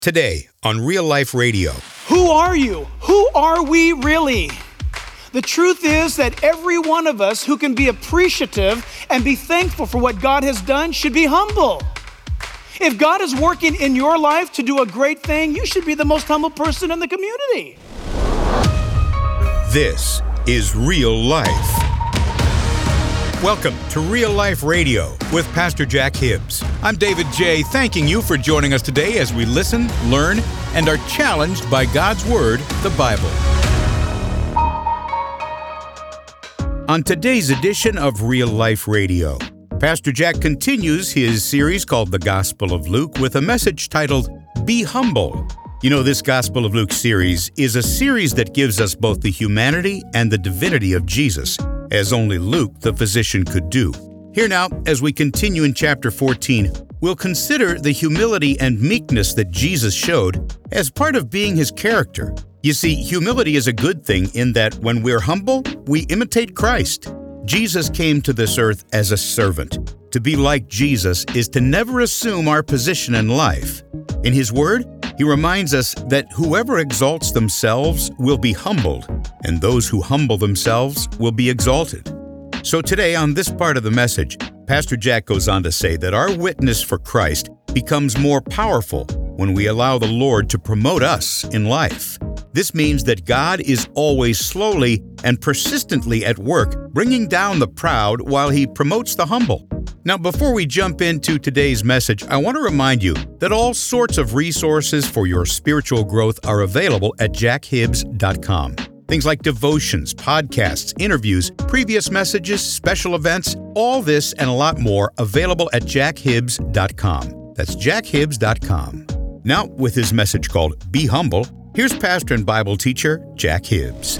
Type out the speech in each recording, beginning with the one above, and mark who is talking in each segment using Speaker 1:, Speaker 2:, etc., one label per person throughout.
Speaker 1: Today on Real Life Radio.
Speaker 2: Who are you? Who are we really? The truth is that every one of us who can be appreciative and be thankful for what God has done should be humble. If God is working in your life to do a great thing, you should be the most humble person in the community.
Speaker 1: This is Real Life. Welcome to Real Life Radio with Pastor Jack Hibbs. I'm David J., thanking you for joining us today as we listen, learn, and are challenged by God's Word, the Bible. On today's edition of Real Life Radio, Pastor Jack continues his series called The Gospel of Luke with a message titled, Be Humble. You know, this Gospel of Luke series is a series that gives us both the humanity and the divinity of Jesus, as only Luke, the physician, could do. Here now, as we continue in chapter 14, we'll consider the humility and meekness that Jesus showed as part of being his character. You see, humility is a good thing in that when we're humble, we imitate Christ. Jesus came to this earth as a servant. To be like Jesus is to never assume our position in life. In his word, he reminds us that whoever exalts themselves will be humbled, and those who humble themselves will be exalted. So today, on this part of the message, Pastor Jack goes on to say that our witness for Christ becomes more powerful when we allow the Lord to promote us in life. This means that God is always slowly and persistently at work, bringing down the proud while he promotes the humble. Now, before we jump into today's message, I want to remind you that all sorts of resources for your spiritual growth are available at jackhibbs.com. Things like devotions, podcasts, interviews, previous messages, special events, all this and a lot more available at jackhibbs.com. That's jackhibbs.com. Now, with his message called Be Humble, here's pastor and Bible teacher Jack Hibbs.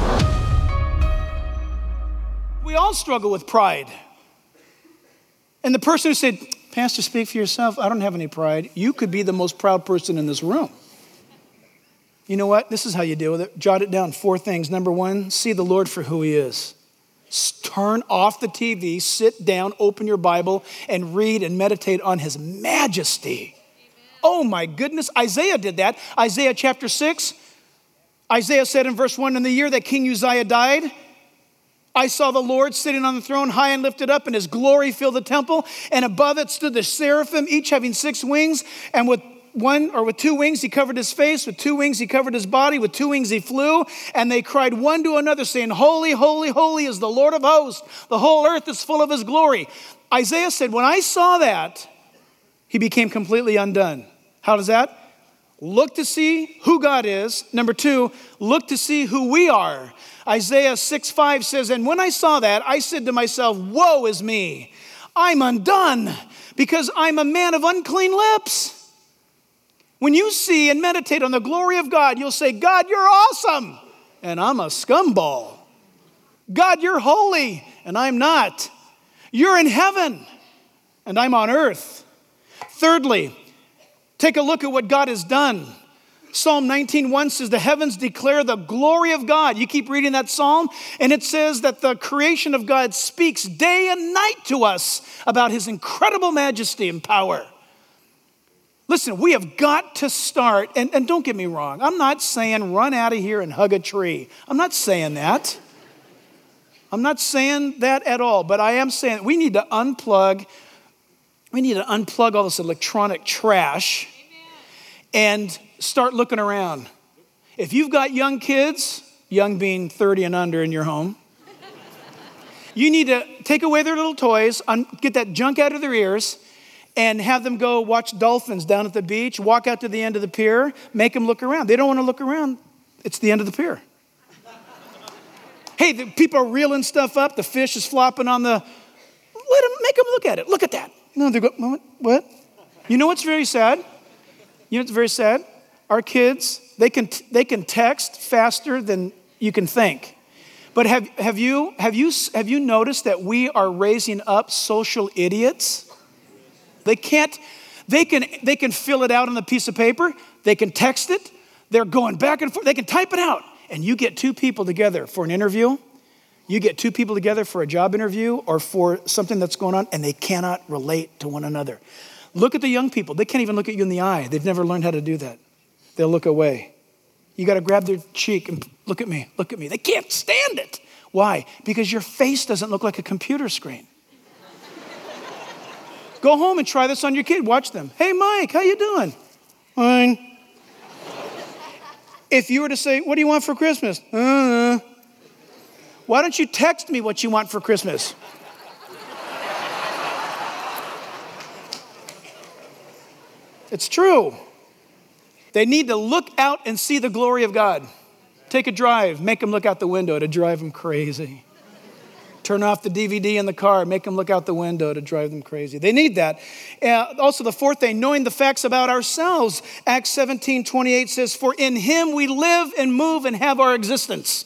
Speaker 2: We all struggle with pride. And the person who said, Pastor, speak for yourself. I don't have any pride. You could be the most proud person in this room. You know what? This is how you deal with it. Jot it down. 4 things. Number 1, see the Lord for who he is. Turn off the TV, sit down, open your Bible, and read and meditate on his majesty. Amen. Oh my goodness. Isaiah did that. Isaiah chapter 6. Isaiah said in verse 1, in the year that King Uzziah died, I saw the Lord sitting on the throne, high and lifted up, and his glory filled the temple. And above it stood the seraphim, each having 6 wings. And with 2 wings he covered his face, with 2 wings he covered his body, with 2 wings he flew. And they cried one to another, saying, Holy, holy, holy is the Lord of hosts. The whole earth is full of his glory. Isaiah said, when I saw that, he became completely undone. How does that? Look to see who God is. Number 2, look to see who we are. Isaiah 6:5 says, and when I saw that, I said to myself, woe is me. I'm undone because I'm a man of unclean lips. When you see and meditate on the glory of God, you'll say, God, you're awesome, and I'm a scumball. God, you're holy, and I'm not. You're in heaven, and I'm on earth. Thirdly, take a look at what God has done. Psalm 19:1 says, the heavens declare the glory of God. You keep reading that psalm, and it says that the creation of God speaks day and night to us about his incredible majesty and power. Listen, we have got to start, and don't get me wrong, I'm not saying run out of here and hug a tree. I'm not saying that. I'm not saying that at all, but I am saying we need to unplug all this electronic trash and start looking around. If you've got young kids, young being 30 and under in your home, you need to take away their little toys, get that junk out of their ears, and have them go watch dolphins down at the beach, walk out to the end of the pier, make them look around. They don't want to look around. It's the end of the pier. Hey, the people are reeling stuff up. The fish is flopping on make them look at it. Look at that. No, they go, what? You know what's very sad? Our kids, they can text faster than you can think. But have you noticed that we are raising up social idiots? They can fill it out on a piece of paper. They can text it. They're going back and forth. They can type it out. And you get 2 people together for an interview. You get 2 people together for a job interview or for something that's going on, and they cannot relate to one another. Look at the young people. They can't even look at you in the eye. They've never learned how to do that. They'll look away. You got to grab their cheek and look at me, look at me. They can't stand it. Why? Because your face doesn't look like a computer screen. Go home and try this on your kid. Watch them. Hey, Mike, how you doing? Fine. If you were to say, what do you want for Christmas? Why don't you text me what you want for Christmas? It's true. They need to look out and see the glory of God. Take a drive, make them look out the window to drive them crazy. Turn off the DVD in the car, make them look out the window to drive them crazy. They need that. Also, the fourth thing, knowing the facts about ourselves. Acts 17:28 says, for in him we live and move and have our existence.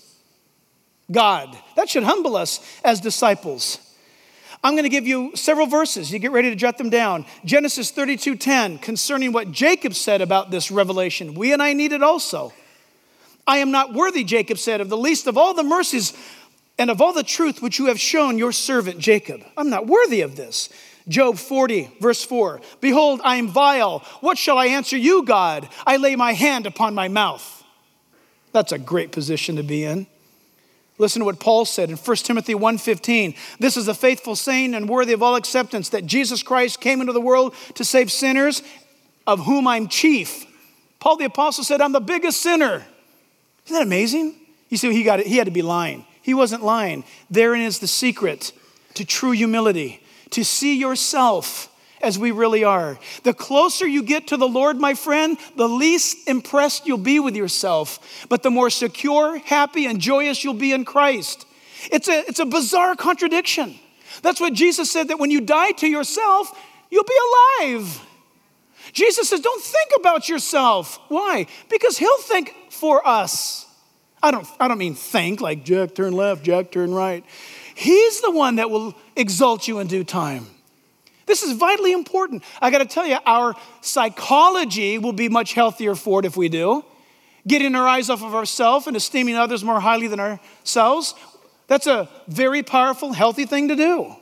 Speaker 2: God. That should humble us as disciples. I'm going to give you several verses. You get ready to jot them down. Genesis 32:10, concerning what Jacob said about this revelation. We and I need it also. I am not worthy, Jacob said, of the least of all the mercies and of all the truth which you have shown your servant Jacob. I'm not worthy of this. Job 40, verse 4. Behold, I am vile. What shall I answer you, God? I lay my hand upon my mouth. That's a great position to be in. Listen to what Paul said in 1 Timothy 1:15. This is a faithful saying and worthy of all acceptance, that Jesus Christ came into the world to save sinners, of whom I'm chief. Paul the apostle said, I'm the biggest sinner. Isn't that amazing? You see, he had to be lying. He wasn't lying. Therein is the secret to true humility, to see yourself as we really are. The closer you get to the Lord, my friend, the least impressed you'll be with yourself, but the more secure, happy, and joyous you'll be in Christ. It's a bizarre contradiction. That's what Jesus said, that when you die to yourself, you'll be alive. Jesus says, don't think about yourself. Why? Because he'll think for us. I don't mean think like Jack turn left, Jack turn right. He's the one that will exalt you in due time. This is vitally important. I got to tell you, our psychology will be much healthier for it if we do. Getting our eyes off of ourselves and esteeming others more highly than ourselves, that's a very powerful, healthy thing to do.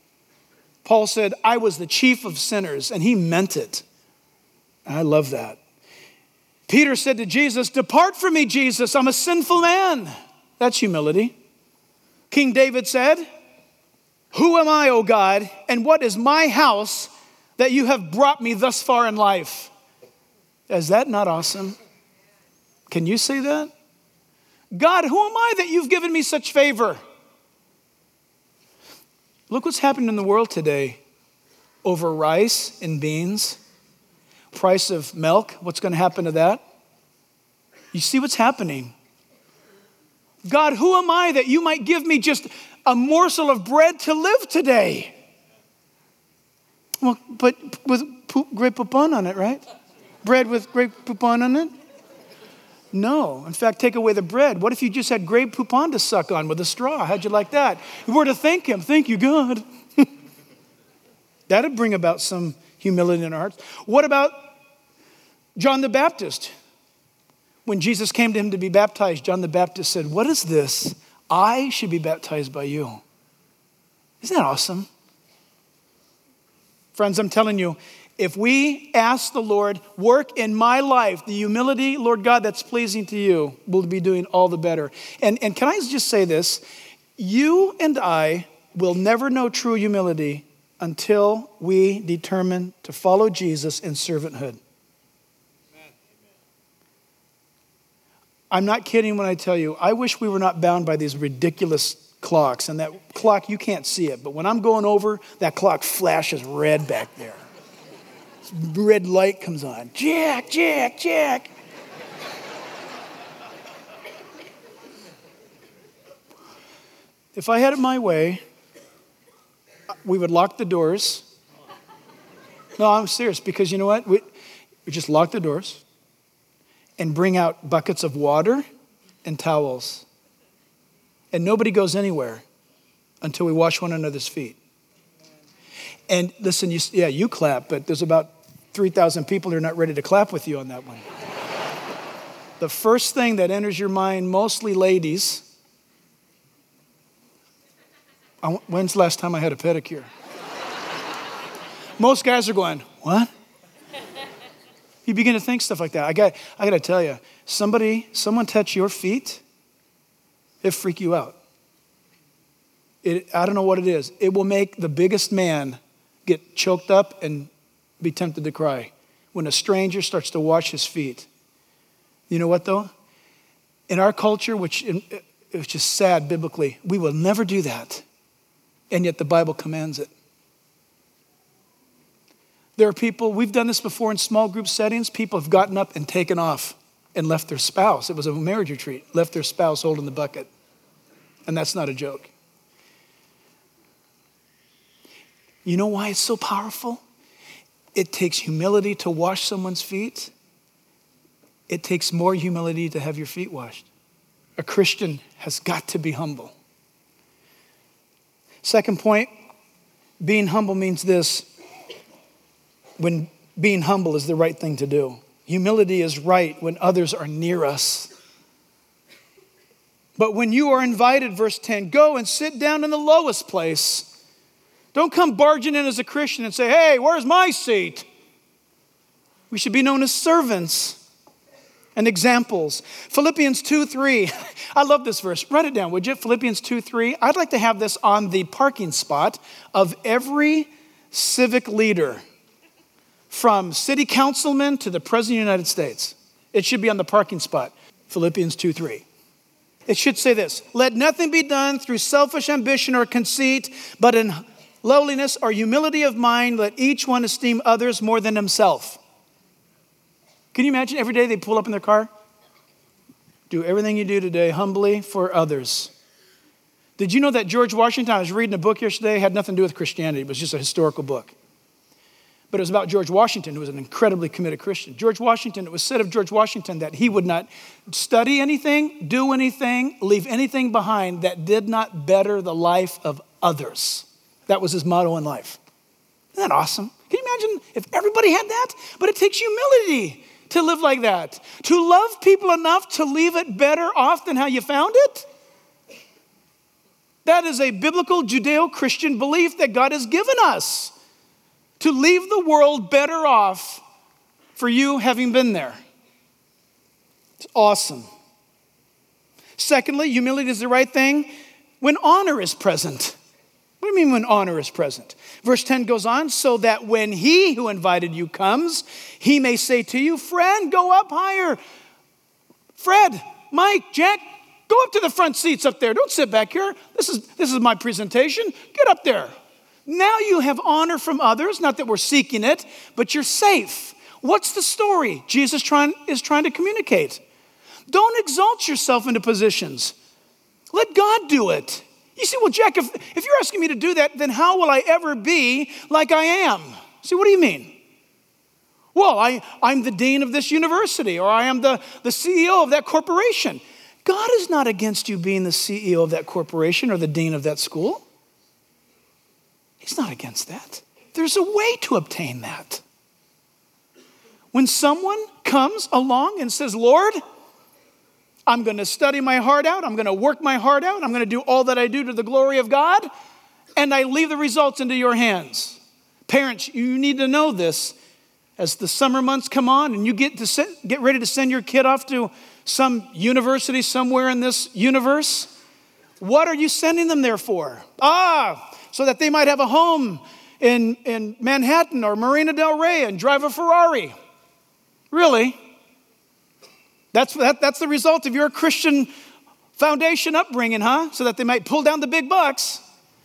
Speaker 2: Paul said, I was the chief of sinners, and he meant it. I love that. Peter said to Jesus, depart from me, Jesus, I'm a sinful man. That's humility. King David said, who am I, O God, and what is my house that you have brought me thus far in life? Is that not awesome? Can you say that? God, who am I that you've given me such favor? Look what's happening in the world today over rice and beans. Price of milk, what's going to happen to that? You see what's happening. God, who am I that you might give me just a morsel of bread to live today? Well, but with grape poupon on it, right? Bread with grape poupon on it? No. In fact, take away the bread. What if you just had grape poupon to suck on with a straw? How'd you like that? We were to thank him. Thank you, God. That'd bring about some humility in our hearts. What about John the Baptist? When Jesus came to him to be baptized, John the Baptist said, what is this? I should be baptized by you. Isn't that awesome? Friends, I'm telling you, if we ask the Lord, work in my life, the humility, Lord God, that's pleasing to you, we'll be doing all the better. And can I just say this? You and I will never know true humility until we determine to follow Jesus in servanthood. I'm not kidding when I tell you, I wish we were not bound by these ridiculous clocks. And that clock, you can't see it, but when I'm going over, that clock flashes red back there. Red light comes on. Jack, Jack, Jack. If I had it my way, we would lock the doors. No, I'm serious, because you know what? We just lock the doors and bring out buckets of water and towels. And nobody goes anywhere until we wash one another's feet. And listen, you clap, but there's about 3,000 people who are not ready to clap with you on that one. The first thing that enters your mind, mostly ladies, when's the last time I had a pedicure? Most guys are going, what? You begin to think stuff like that. I got to tell you, someone touch your feet, it freak you out. I don't know what it is. It will make the biggest man get choked up and be tempted to cry when a stranger starts to wash his feet. You know what though? In our culture, which is sad biblically, we will never do that. And yet the Bible commands it. There are people, we've done this before in small group settings, people have gotten up and taken off and left their spouse. It was a marriage retreat, left their spouse holding the bucket. And that's not a joke. You know why it's so powerful? It takes humility to wash someone's feet. It takes more humility to have your feet washed. A Christian has got to be humble. Second point, being humble means this. When being humble is the right thing to do. Humility is right when others are near us. But when you are invited, verse 10, go and sit down in the lowest place. Don't come barging in as a Christian and say, hey, where's my seat? We should be known as servants and examples. Philippians 2:3. I love this verse. Write it down, would you? Philippians 2:3. I'd like to have this on the parking spot of every civic leader, from city councilman to the President of the United States. It should be on the parking spot. Philippians 2:3. It should say this: let nothing be done through selfish ambition or conceit, but in lowliness or humility of mind, let each one esteem others more than himself. Can you imagine every day they pull up in their car? Do everything you do today humbly for others. Did you know that George Washington, I was reading a book yesterday, had nothing to do with Christianity. It was just a historical book. But it was about George Washington, who was an incredibly committed Christian. George Washington, it was said of George Washington that he would not study anything, do anything, leave anything behind that did not better the life of others. That was his motto in life. Isn't that awesome? Can you imagine if everybody had that? But it takes humility to live like that. To love people enough to leave it better off than how you found it. That is a biblical Judeo-Christian belief that God has given us. To leave the world better off for you having been there. It's awesome. Secondly, humility is the right thing when honor is present. What do you mean when honor is present? Verse 10 goes on, so that when he who invited you comes, he may say to you, friend, go up higher. Fred, Mike, Jack, go up to the front seats up there. Don't sit back here. This is my presentation. Get up there. Now you have honor from others, not that we're seeking it, but you're safe. What's the story Jesus is trying to communicate? Don't exalt yourself into positions. Let God do it. You see, well, Jack, if you're asking me to do that, then how will I ever be like I am? See, what do you mean? Well, I'm the dean of this university, or I am the CEO of that corporation. God is not against you being the CEO of that corporation or the dean of that school. He's not against that. There's a way to obtain that. When someone comes along and says, Lord, I'm going to study my heart out. I'm going to work my heart out. I'm going to do all that I do to the glory of God. And I leave the results into your hands. Parents, you need to know this. As the summer months come on and you get ready to send your kid off to some university somewhere in this universe, what are you sending them there for? So that they might have a home in Manhattan or Marina del Rey and drive a Ferrari. Really? That's the result of your Christian foundation upbringing, huh? So that they might pull down the big bucks.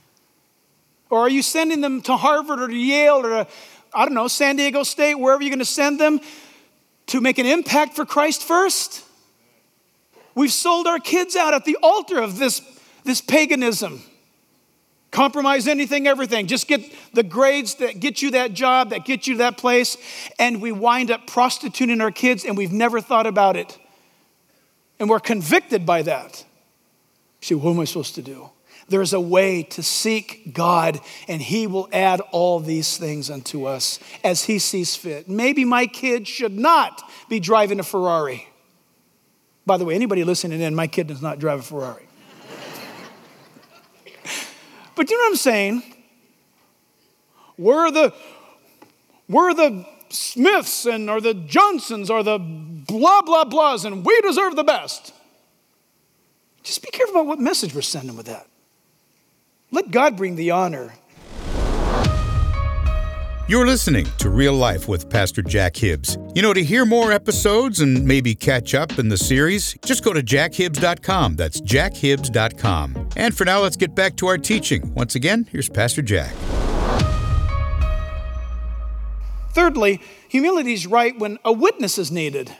Speaker 2: Or are you sending them to Harvard or to Yale or to, San Diego State, wherever you're going to send them to make an impact for Christ first? We've sold our kids out at the altar of this paganism. Compromise anything, everything. Just get the grades that get you that job, that get you to that place. And we wind up prostituting our kids and we've never thought about it. And we're convicted by that. You say, what am I supposed to do? There's a way to seek God and he will add all these things unto us as he sees fit. Maybe my kid should not be driving a Ferrari. By the way, anybody listening in, my kid does not drive a Ferrari. But you know what I'm saying? We're we're the Smiths or the Johnsons or the blah, blah, blahs, and we deserve the best. Just be careful about what message we're sending with that. Let God bring the honor.
Speaker 1: You're listening to Real Life with Pastor Jack Hibbs. To hear more episodes and maybe catch up in the series, just go to jackhibbs.com. That's jackhibbs.com. And for now, let's get back to our teaching. Once again, here's Pastor Jack.
Speaker 2: Thirdly, humility is right when a witness is needed.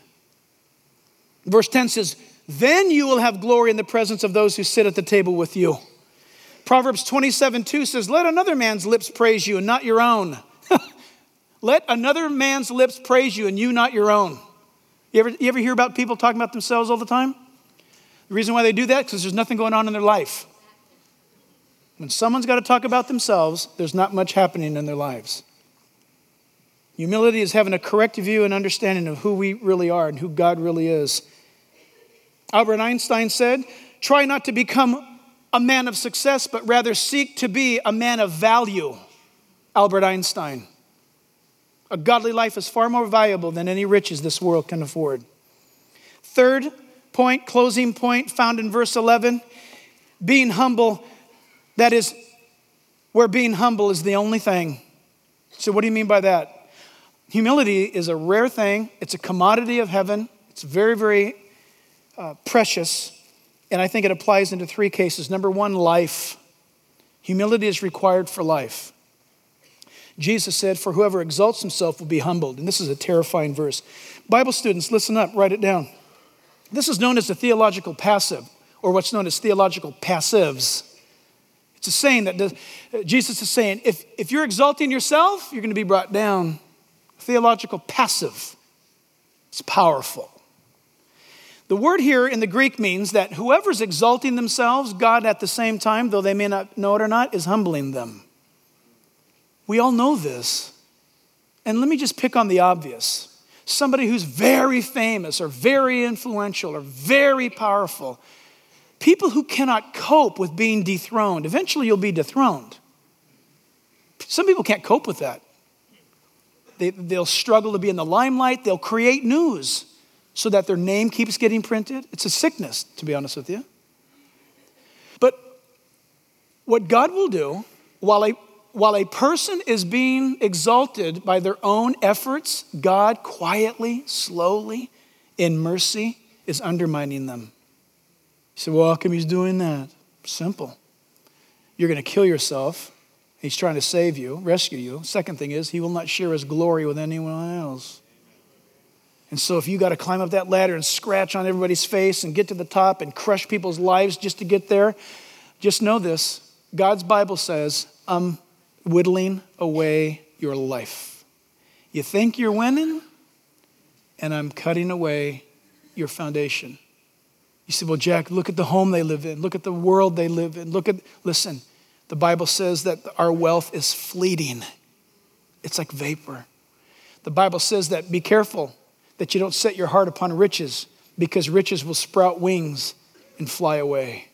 Speaker 2: Verse 10 says, then you will have glory in the presence of those who sit at the table with you. Proverbs 27:2 says, let another man's lips praise you and not your own. Let another man's lips praise you and you not your own. You ever hear about people talking about themselves all the time? The reason why they do that is because there's nothing going on in their life. When someone's got to talk about themselves, there's not much happening in their lives. Humility is having a correct view and understanding of who we really are and who God really is. Albert Einstein said, try not to become a man of success, but rather seek to be a man of value. Albert Einstein. A godly life is far more valuable than any riches this world can afford. Third point, closing point, found in verse 11, being humble, that is, where being humble is the only thing. So what do you mean by that? Humility is a rare thing. It's a commodity of heaven. It's very, very precious. And I think it applies into three cases. Number one, life. Humility is required for life. Jesus said, for whoever exalts himself will be humbled. And this is a terrifying verse. Bible students, listen up, write it down. This is known as the theological passive, or what's known as theological passives. It's a saying that Jesus is saying, if you're exalting yourself, you're going to be brought down. Theological passive. It's powerful. The word here in the Greek means that whoever's exalting themselves, God at the same time, though they may not know it or not, is humbling them. We all know this. And let me just pick on the obvious. Somebody who's very famous or very influential or very powerful. People who cannot cope with being dethroned. Eventually you'll be dethroned. Some people can't cope with that. They'll struggle to be in the limelight. They'll create news so that their name keeps getting printed. It's a sickness, to be honest with you. But what God will do, while a person is being exalted by their own efforts, God quietly, slowly, in mercy, is undermining them. You say, well, how come he's doing that? Simple. You're going to kill yourself. He's trying to save you, rescue you. Second thing is, he will not share his glory with anyone else. And so if you got to climb up that ladder and scratch on everybody's face and get to the top and crush people's lives just to get there, just know this. God's Bible says, I'm whittling away your life. You think you're winning, and I'm cutting away your foundation. You say, well, Jack, look at the home they live in. Look at the world they live in. Listen, the Bible says that our wealth is fleeting. It's like vapor. The Bible says that be careful that you don't set your heart upon riches, because riches will sprout wings and fly away.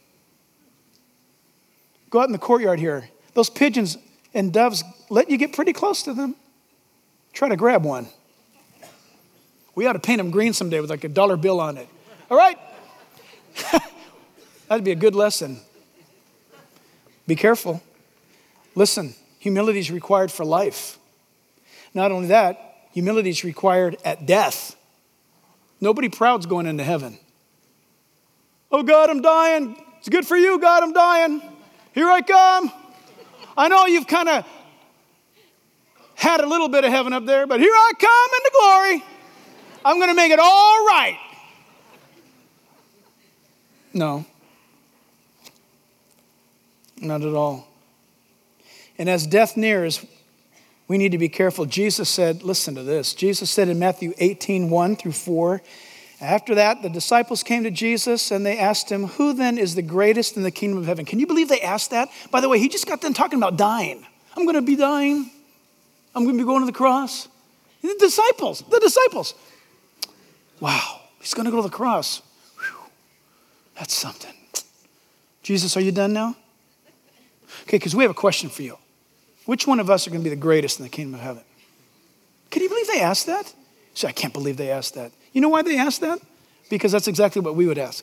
Speaker 2: Go out in the courtyard here. Those pigeons and doves let you get pretty close to them. Try to grab one. We ought to paint them green someday with like a dollar bill on it. All right? That'd be a good lesson. Be careful. Listen, humility is required for life. Not only that, humility is required at death. Nobody proud's going into heaven. Oh, God, I'm dying. It's good for you, God, I'm dying. Here I come. I know you've kind of had a little bit of heaven up there, but here I come into glory. I'm going to make it all right. No. Not at all. And as death nears, we need to be careful. Jesus said, listen to this. Jesus said in Matthew 18:1-4, after that, the disciples came to Jesus and they asked him, who then is the greatest in the kingdom of heaven? Can you believe they asked that? By the way, he just got done talking about dying. I'm going to be dying. I'm going to be going to the cross. The disciples. Wow, he's going to go to the cross. Whew. That's something. Jesus, are you done now? Okay, because we have a question for you. Which one of us are going to be the greatest in the kingdom of heaven? Can you believe they asked that? So I can't believe they asked that. You know why they asked that? Because that's exactly what we would ask.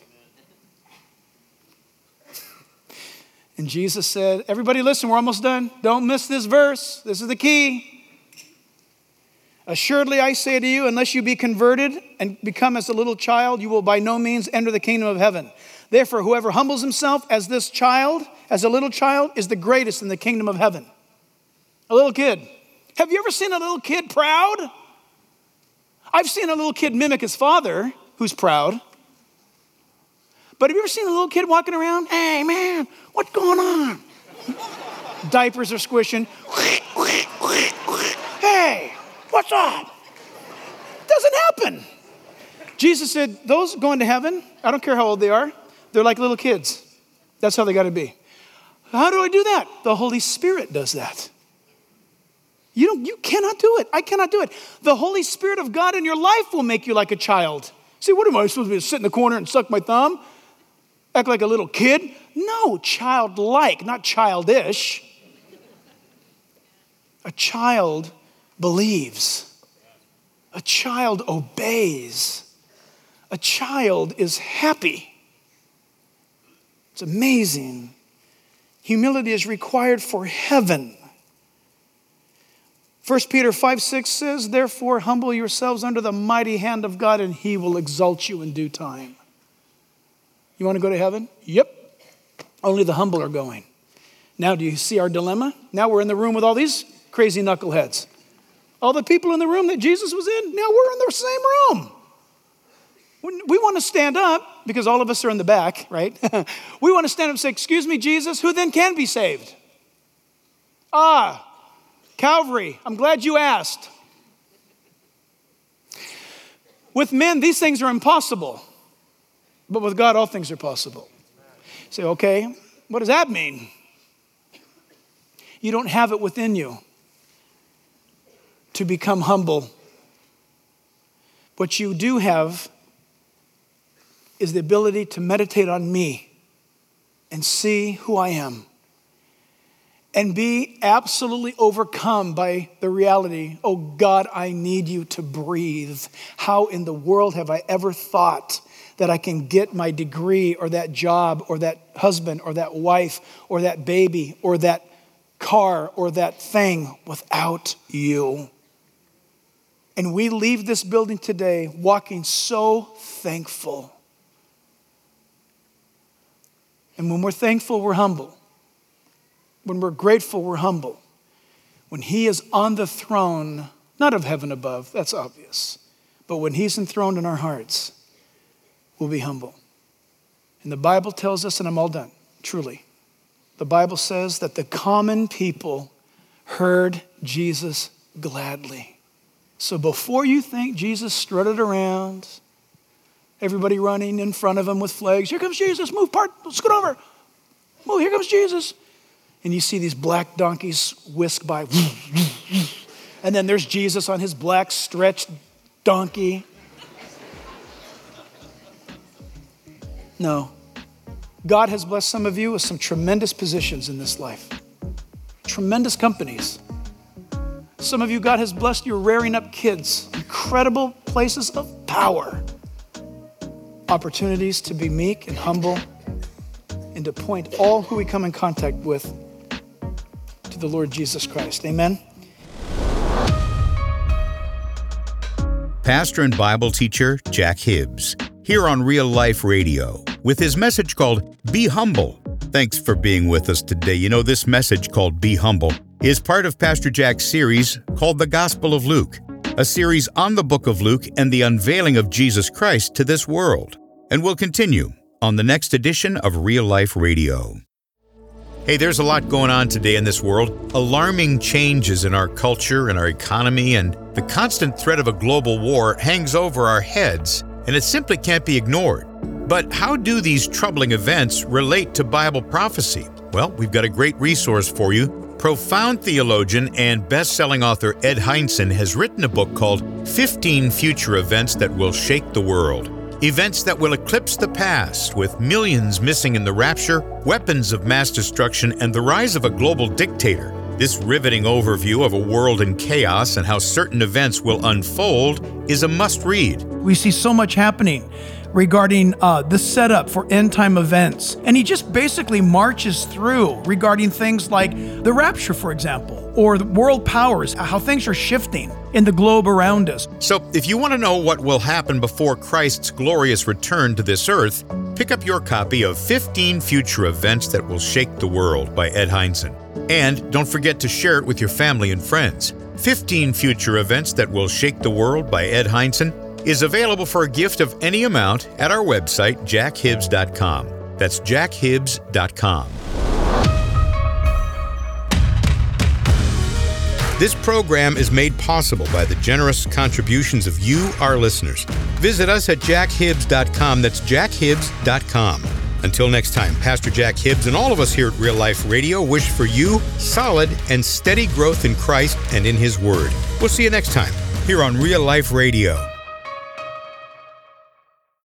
Speaker 2: And Jesus said, everybody listen, we're almost done. Don't miss this verse. This is the key. Assuredly, I say to you, unless you be converted and become as a little child, you will by no means enter the kingdom of heaven. Therefore, whoever humbles himself as this child, as a little child, is the greatest in the kingdom of heaven. A little kid. Have you ever seen a little kid proud? I've seen a little kid mimic his father, who's proud. But have you ever seen a little kid walking around? Hey, man, what's going on? Diapers are squishing. Hey, what's up? Doesn't happen. Jesus said, those going to heaven, I don't care how old they are, they're like little kids. That's how they got to be. How do I do that? The Holy Spirit does that. You cannot do it. I cannot do it. The Holy Spirit of God in your life will make you like a child. See, what am I supposed to be? Sit in the corner and suck my thumb? Act like a little kid? No, childlike, not childish. A child believes. A child obeys. A child is happy. It's amazing. Humility is required for heaven. 1 Peter 5:6 says, therefore humble yourselves under the mighty hand of God and he will exalt you in due time. You want to go to heaven? Yep. Only the humble are going. Now do you see our dilemma? Now we're in the room with all these crazy knuckleheads. All the people in the room that Jesus was in, now we're in the same room. We want to stand up, because all of us are in the back, right? We want to stand up and say, excuse me, Jesus, who then can be saved? Calvary, I'm glad you asked. With men, these things are impossible. But with God, all things are possible. You say, okay, what does that mean? You don't have it within you to become humble. What you do have is the ability to meditate on me and see who I am and be absolutely overcome by the reality, oh God, I need you to breathe. How in the world have I ever thought that I can get my degree or that job or that husband or that wife or that baby or that car or that thing without you? And we leave this building today walking so thankful. And when we're thankful, we're humble. When we're grateful, we're humble. When he is on the throne, not of heaven above, that's obvious, but when he's enthroned in our hearts, we'll be humble. And the Bible tells us, and I'm all done, truly. The Bible says that the common people heard Jesus gladly. So before you think Jesus strutted around, everybody running in front of him with flags, here comes Jesus, move, scoot over. Move, here comes Jesus. And you see these black donkeys whisk by. And then there's Jesus on his black stretched donkey. No. God has blessed some of you with some tremendous positions in this life. Tremendous companies. Some of you, God has blessed you rearing up kids. Incredible places of power. Opportunities to be meek and humble and to point all who we come in contact with to the Lord Jesus Christ. Amen.
Speaker 1: Pastor and Bible teacher Jack Hibbs, here on Real Life Radio, with his message called Be Humble. Thanks for being with us today. You know, this message called Be Humble is part of Pastor Jack's series called The Gospel of Luke, a series on the book of Luke and the unveiling of Jesus Christ to this world. And we'll continue on the next edition of Real Life Radio. Hey, there's a lot going on today in this world. Alarming changes in our culture and our economy, and the constant threat of a global war hangs over our heads, and it simply can't be ignored. But how do these troubling events relate to Bible prophecy? Well, we've got a great resource for you. Profound theologian and best-selling author Ed Hindson has written a book called 15 Future Events That Will Shake the World. Events that will eclipse the past, with millions missing in the rapture, weapons of mass destruction, and the rise of a global dictator. This riveting overview of a world in chaos and how certain events will unfold is a must-read.
Speaker 2: We see so much happening regarding the setup for end-time events. And he just basically marches through regarding things like the rapture, for example, or the world powers, how things are shifting in the globe around us.
Speaker 1: So if you want to know what will happen before Christ's glorious return to this earth, pick up your copy of 15 Future Events That Will Shake the World by Ed Hindson. And don't forget to share it with your family and friends. 15 Future Events That Will Shake the World by Ed Hindson is available for a gift of any amount at our website, jackhibbs.com. That's jackhibbs.com. This program is made possible by the generous contributions of you, our listeners. Visit us at jackhibbs.com. That's jackhibbs.com. Until next time, Pastor Jack Hibbs and all of us here at Real Life Radio wish for you solid and steady growth in Christ and in His Word. We'll see you next time here on Real Life Radio.